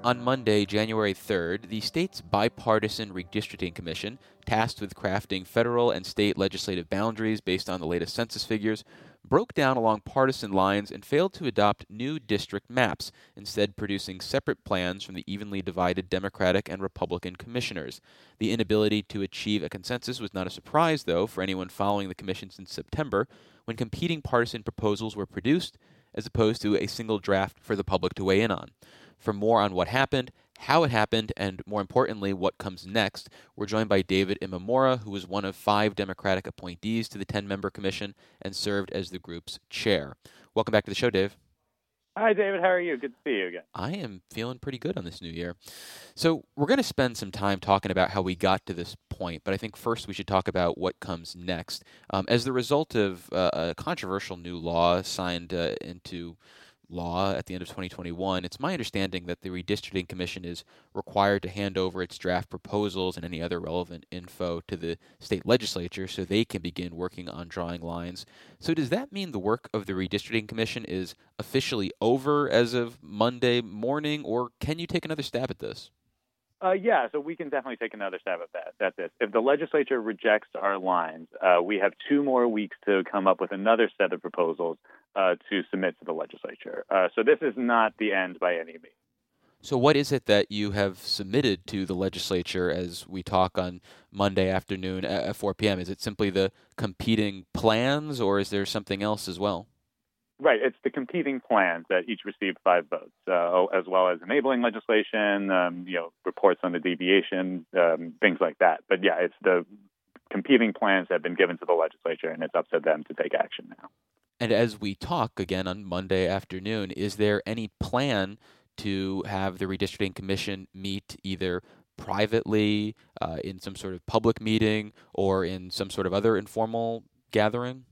On Monday, January 3rd, the state's bipartisan redistricting commission, tasked with crafting federal and state legislative boundaries based on the latest census figures, broke down along partisan lines and failed to adopt new district maps, instead producing separate plans from the evenly divided Democratic and Republican commissioners. The inability to achieve a consensus was not a surprise, though, for anyone following the commission since September, when competing partisan proposals were produced, as opposed to a single draft for the public to weigh in on. For more on what happened, how it happened, and more importantly, what comes next, we're joined by David Imamura, who was one of 5 Democratic appointees to the 10-member commission and served as the group's chair. Welcome back to the show, Dave. Hi, David. How are you? Good to see you again. I am feeling pretty good on this new year. So we're going to spend some time talking about how we got to this point, but I think first we should talk about what comes next. As the result of a controversial new law signed into law at the end of 2021, it's my understanding that the Redistricting Commission is required to hand over its draft proposals and any other relevant info to the state legislature so they can begin working on drawing lines. So does that mean the work of the Redistricting Commission is officially over as of Monday morning, or can you take another stab at this? Yeah, so we can definitely take another stab at this. If the legislature rejects our lines, we have 2 more weeks to come up with another set of proposals to submit to the legislature. So this is not the end by any means. So what is it that you have submitted to the legislature as we talk on Monday afternoon at 4 p.m.? Is it simply the competing plans, or is there something else as well? Right. It's the competing plans that each received 5 votes, as well as enabling legislation, reports on the deviation, things like that. But yeah, it's the competing plans that have been given to the legislature, and it's up to them to take action now. And as we talk again on Monday afternoon, is there any plan to have the Redistricting Commission meet either privately, in some sort of public meeting, or in some sort of other informal gathering?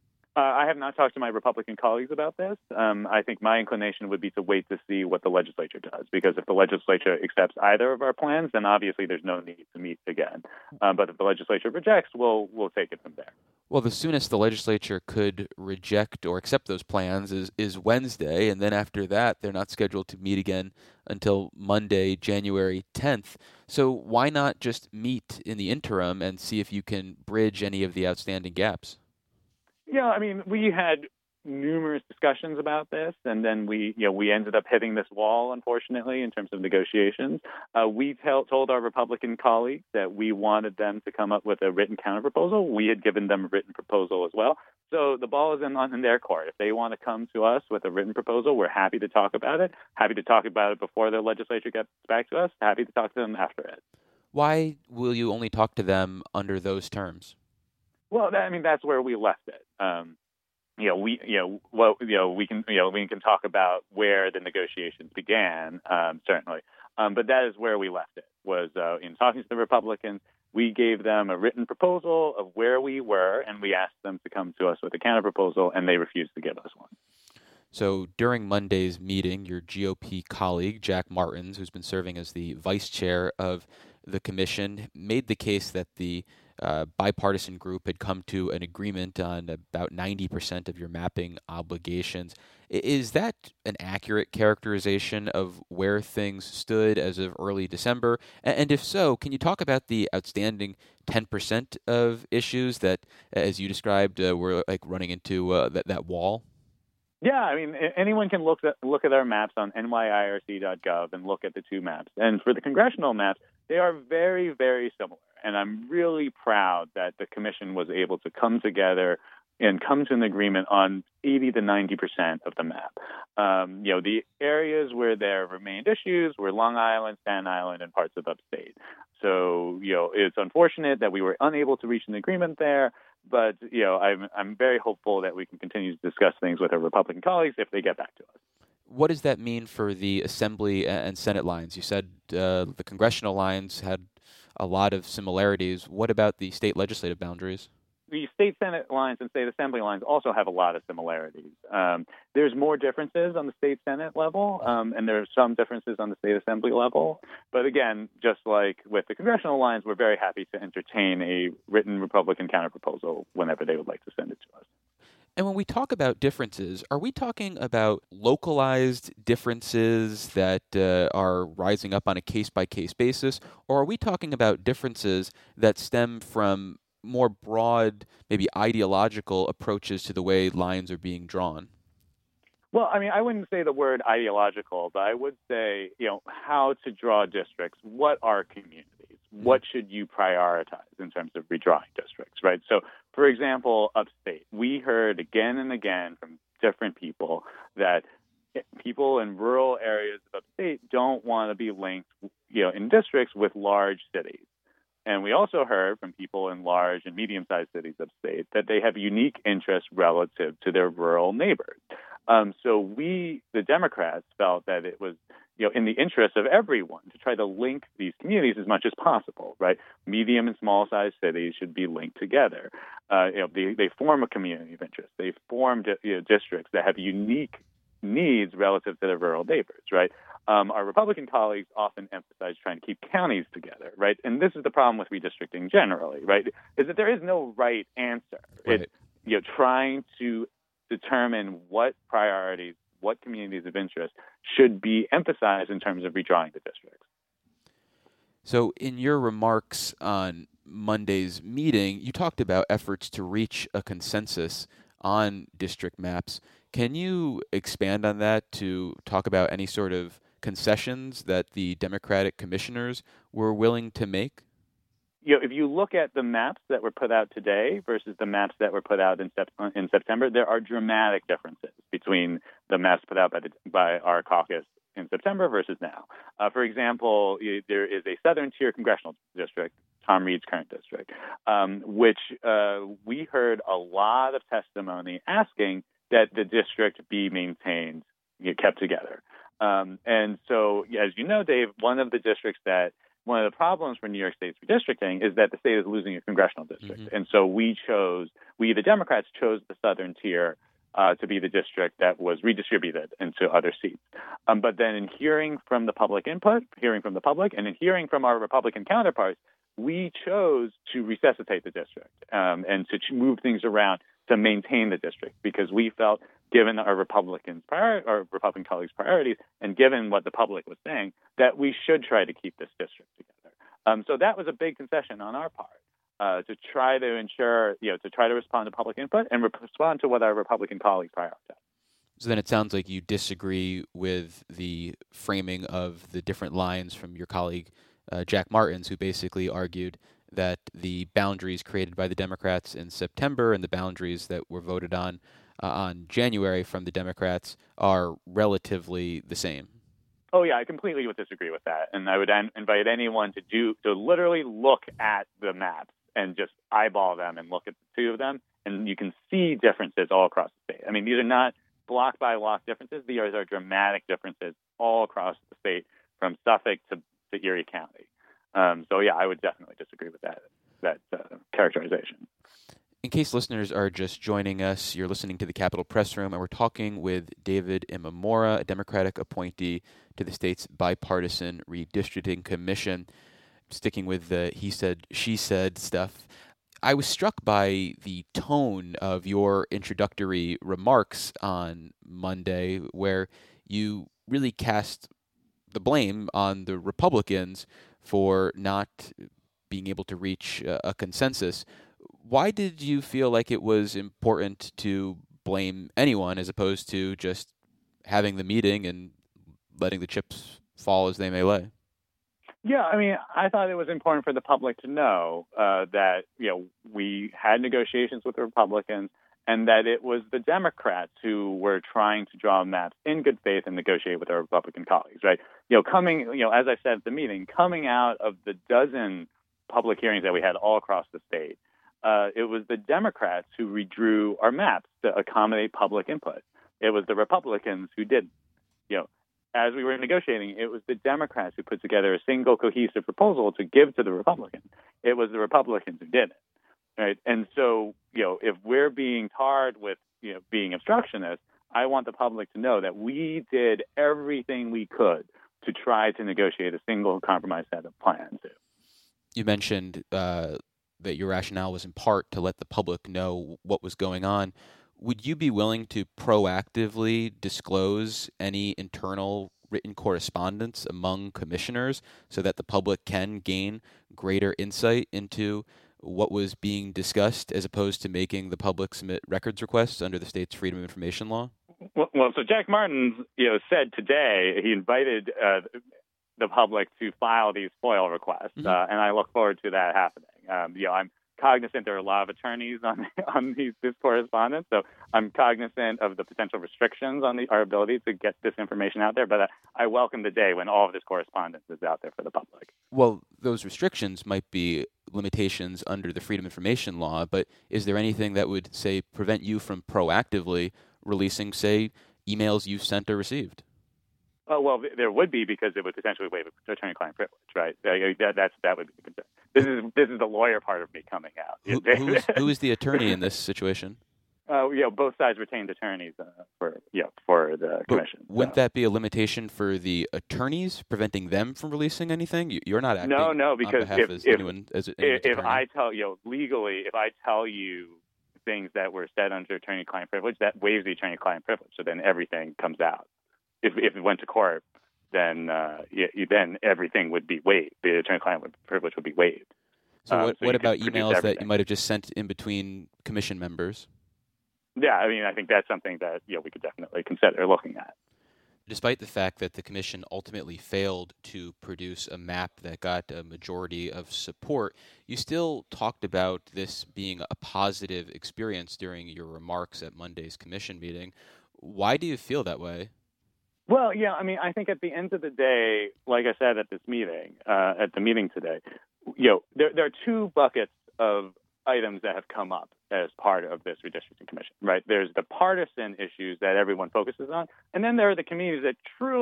I have not talked to my Republican colleagues about this. I think my inclination would be to wait to see what the legislature does, because if the legislature accepts either of our plans, then obviously there's no need to meet again. But if the legislature rejects, we'll take it from there. Well, the soonest the legislature could reject or accept those plans is Wednesday, and then after that, they're not scheduled to meet again until Monday, January 10th. So why not just meet in the interim and see if you can bridge any of the outstanding gaps? Yeah, I mean, we had numerous discussions about this, and then we ended up hitting this wall, unfortunately, in terms of negotiations. We told our Republican colleagues that we wanted them to come up with a written counterproposal. We had given them a written proposal as well. So the ball is in their court. If they want to come to us with a written proposal, we're happy to talk about it. Happy to talk about it before the legislature gets back to us. Happy to talk to them after it. Why will you only talk to them under those terms? Well, that's where we left it. We can talk about where the negotiations began, certainly, but that is where we left it. Was in talking to the Republicans, we gave them a written proposal of where we were, and we asked them to come to us with a counterproposal, and they refused to give us one. So during Monday's meeting, your GOP colleague, Jack Martins, who's been serving as the vice chair of the commission, made the case that the bipartisan group had come to an agreement on about 90% of your mapping obligations. Is that an accurate characterization of where things stood as of early December? And if so, can you talk about the outstanding 10% of issues that, as you described, were like running into that wall? Yeah, I mean, anyone can look at our maps on nyirc.gov and look at the 2 maps. And for the congressional maps, they are very, very similar. And I'm really proud that the commission was able to come together and come to an agreement on 80 to 90% of the map. The areas where there remained issues were Long Island, Staten Island, and parts of upstate. So, it's unfortunate that we were unable to reach an agreement there. But, I'm very hopeful that we can continue to discuss things with our Republican colleagues if they get back to us. What does that mean for the Assembly and Senate lines? You said the congressional lines had a lot of similarities. What about the state legislative boundaries? The state Senate lines and state Assembly lines also have a lot of similarities. There's more differences on the state Senate level, and there's some differences on the state Assembly level. But again, just like with the congressional lines, we're very happy to entertain a written Republican counterproposal whenever they would like to send it to us. And when we talk about differences, are we talking about localized differences that are rising up on a case by case basis, or are we talking about differences that stem from more broad, maybe ideological approaches to the way lines are being drawn? Well, I mean, I wouldn't say the word ideological, but I would say, how to draw districts. What are communities? Mhm. What should you prioritize in terms of redrawing districts, right? So, for example, upstate, we heard again and again from different people that people in rural areas of upstate don't want to be linked, in districts with large cities. And we also heard from people in large and medium-sized cities upstate that they have unique interests relative to their rural neighbors. So we, the Democrats, felt that it was, in the interest of everyone to try to link these communities as much as possible, right? Medium and small-sized cities should be linked together. They form a community of interest. They form districts that have unique needs relative to their rural neighbors, right? Our Republican colleagues often emphasize trying to keep counties together, right? And this is the problem with redistricting generally, right? Is that there is no right answer. Right. It's trying to determine what priorities, what communities of interest should be emphasized in terms of redrawing the districts. So, in your remarks on Monday's meeting, you talked about efforts to reach a consensus on district maps. Can you expand on that to talk about any sort of concessions that the Democratic commissioners were willing to make? If you look at the maps that were put out today versus the maps that were put out in September, there are dramatic differences between the maps put out by our caucus in September versus now. For example, there is a Southern Tier congressional district, Tom Reed's current district, which we heard a lot of testimony asking that the district be maintained, kept together. And so, as you know, Dave, one of the problems for New York State's redistricting is that the state is losing a congressional district. Mm-hmm. And so the Democrats chose the Southern Tier to be the district that was redistributed into other seats. But then in hearing from the public input, hearing from the public, and in hearing from our Republican counterparts, we chose to resuscitate the district and to move things around to maintain the district because we felt, given our Republican colleagues' priorities, and given what the public was saying, that we should try to keep this district together. So that was a big concession on our part to try to ensure, to try to respond to public input and respond to what our Republican colleagues prioritized. So then it sounds like you disagree with the framing of the different lines from your colleague Jack Martins, who basically argued that the boundaries created by the Democrats in September and the boundaries that were voted on January from the Democrats are relatively the same. Oh, yeah, I completely would disagree with that. And I would invite anyone to literally look at the maps and just eyeball them and look at the two of them, and you can see differences all across the state. I mean, these are not block by block differences. These are dramatic differences all across the state, from Suffolk to Erie County. So, yeah, I would definitely disagree with that characterization. In case listeners are just joining us, you're listening to the Capitol Press Room, and we're talking with David Imamura, a Democratic appointee to the state's bipartisan redistricting commission. Sticking with the he said, she said stuff, I was struck by the tone of your introductory remarks on Monday, where you really cast the blame on the Republicans for not being able to reach a consensus. Why did you feel like it was important to blame anyone as opposed to just having the meeting and letting the chips fall as they may lay? Yeah, I mean, I thought it was important for the public to know that, we had negotiations with the Republicans and that it was the Democrats who were trying to draw maps in good faith and negotiate with our Republican colleagues, right? As I said at the meeting, coming out of the dozen public hearings that we had all across the state, it was the Democrats who redrew our maps to accommodate public input. It was the Republicans who didn't. As we were negotiating, it was the Democrats who put together a single cohesive proposal to give to the Republicans. It was the Republicans who did it, right? And so, if we're being tarred with, being obstructionists, I want the public to know that we did everything we could to try to negotiate a single compromise set of plans. You mentioned that your rationale was in part to let the public know what was going on. Would you be willing to proactively disclose any internal written correspondence among commissioners so that the public can gain greater insight into what was being discussed as opposed to making the public submit records requests under the state's Freedom of Information law? Well, so Jack Martin, said today he invited the public to file these FOIL requests, and I look forward to that happening. I'm cognizant there are a lot of attorneys on this correspondence, so I'm cognizant of the potential restrictions on our ability to get this information out there. But I welcome the day when all of this correspondence is out there for the public. Well, those restrictions might be limitations under the Freedom of Information law, but is there anything that would, say, prevent you from proactively releasing, say, emails you've sent or received? Oh, well, there would be, because it would potentially waive attorney-client privilege, right? That would be the concern. This is the lawyer part of me coming out. Who is the attorney in this situation? Both sides retained attorneys for the commission. Wouldn't that be a limitation for the attorneys, preventing them from releasing anything? You're not acting no, because on behalf of anyone as if I tell legally, if I tell you things that were said under attorney-client privilege, that waives the attorney-client privilege. So then everything comes out. If it went to court, then everything would be waived. The attorney-client privilege would be waived. So what about emails that you might have just sent in between commission members? Yeah, I think that's something that we could definitely consider looking at. Despite the fact that the commission ultimately failed to produce a map that got a majority of support, you still talked about this being a positive experience during your remarks at Monday's commission meeting. Why do you feel that way? Well, I think at the end of the day, like I said at this meeting, at the meeting today, there are two buckets of items that have come up as part of this redistricting commission, right? There's the partisan issues that everyone focuses on, and then there are the communities that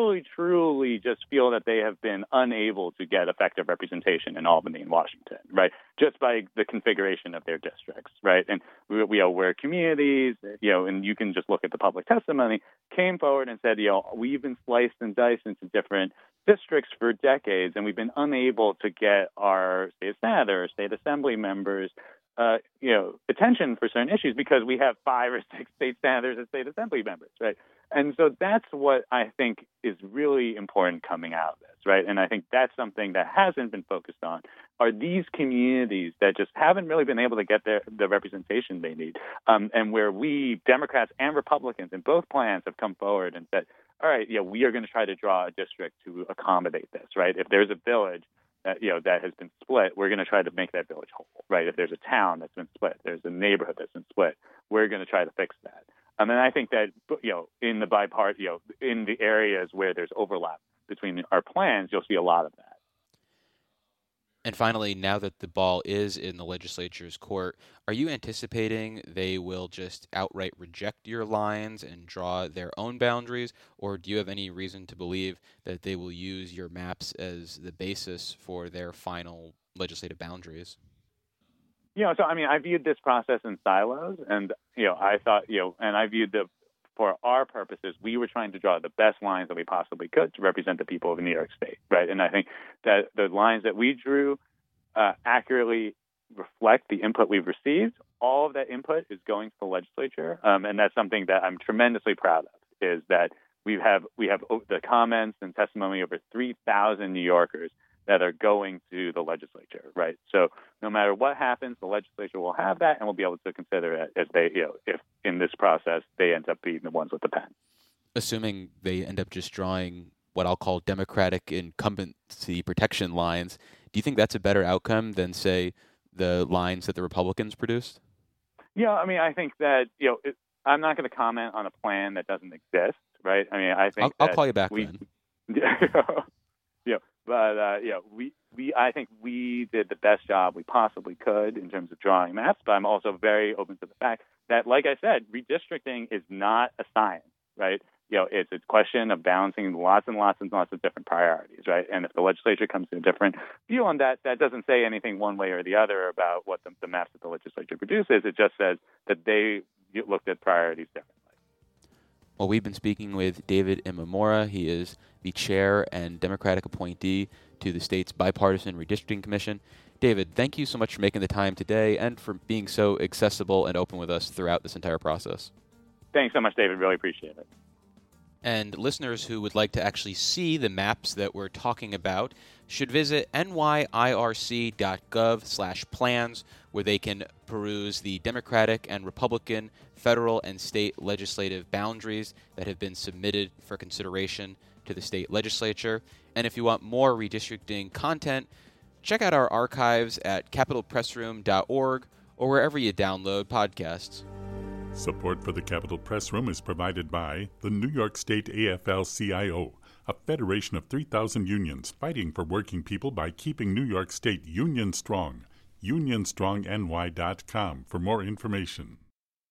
truly just feel that they have been unable to get effective representation in Albany and Washington, right? Just by the configuration of their districts, right? And where communities, and you can just look at the public testimony, came forward and said, we've been sliced and diced into different districts for decades, and we've been unable to get our state senator, state assembly members, attention for certain issues because we have 5 or 6 state senators and state assembly members, right? And so that's what I think is really important coming out of this, right? And I think that's something that hasn't been focused on, are these communities that just haven't really been able to get the representation they need, and where we, Democrats and Republicans in both plans, have come forward and said, all right, we are going to try to draw a district to accommodate this, right? If there's a village that has been split, we're going to try to make that village whole, right? If there's a town that's been split, there's a neighborhood that's been split, we're going to try to fix that. And I think that, in the in the areas where there's overlap between our plans, you'll see a lot of that. And finally, now that the ball is in the legislature's court, are you anticipating they will just outright reject your lines and draw their own boundaries, or do you have any reason to believe that they will use your maps as the basis for their final legislative boundaries? I viewed this process in silos, and I thought, and I viewed for our purposes, we were trying to draw the best lines that we possibly could to represent the people of New York State, right? And I think that the lines that we drew accurately reflect the input we've received. All of that input is going to the legislature, and that's something that I'm tremendously proud of, is that we have the comments and testimony over 3,000 New Yorkers that are going to the legislature, right? So no matter what happens, the legislature will have that and will be able to consider it as they, if in this process they end up being the ones with the pen. Assuming they end up just drawing what I'll call Democratic incumbency protection lines, do you think that's a better outcome than, say, the lines that the Republicans produced? I think that, I'm not going to comment on a plan that doesn't exist, right? I think I'll call you back then. I think we did the best job we possibly could in terms of drawing maps, but I'm also very open to the fact that, like I said, redistricting is not a science, right? It's a question of balancing lots and lots and lots of different priorities, right? And if the legislature comes to a different view on that, that doesn't say anything one way or the other about what the maps that the legislature produces. It just says that they looked at priorities differently. Well, we've been speaking with David Imamura. He is the chair and Democratic appointee to the state's bipartisan redistricting commission. David, thank you so much for making the time today and for being so accessible and open with us throughout this entire process. Thanks so much, David. Really appreciate it. And listeners who would like to actually see the maps that we're talking about should visit nyirc.gov/plans, where they can peruse the Democratic and Republican federal and state legislative boundaries that have been submitted for consideration to the state legislature. And if you want more redistricting content, check out our archives at capitolpressroom.org or wherever you download podcasts. Support for the Capitol Press Room is provided by the New York State AFL-CIO, a federation of 3,000 unions fighting for working people by keeping New York State union strong. UnionStrongNY.com for more information.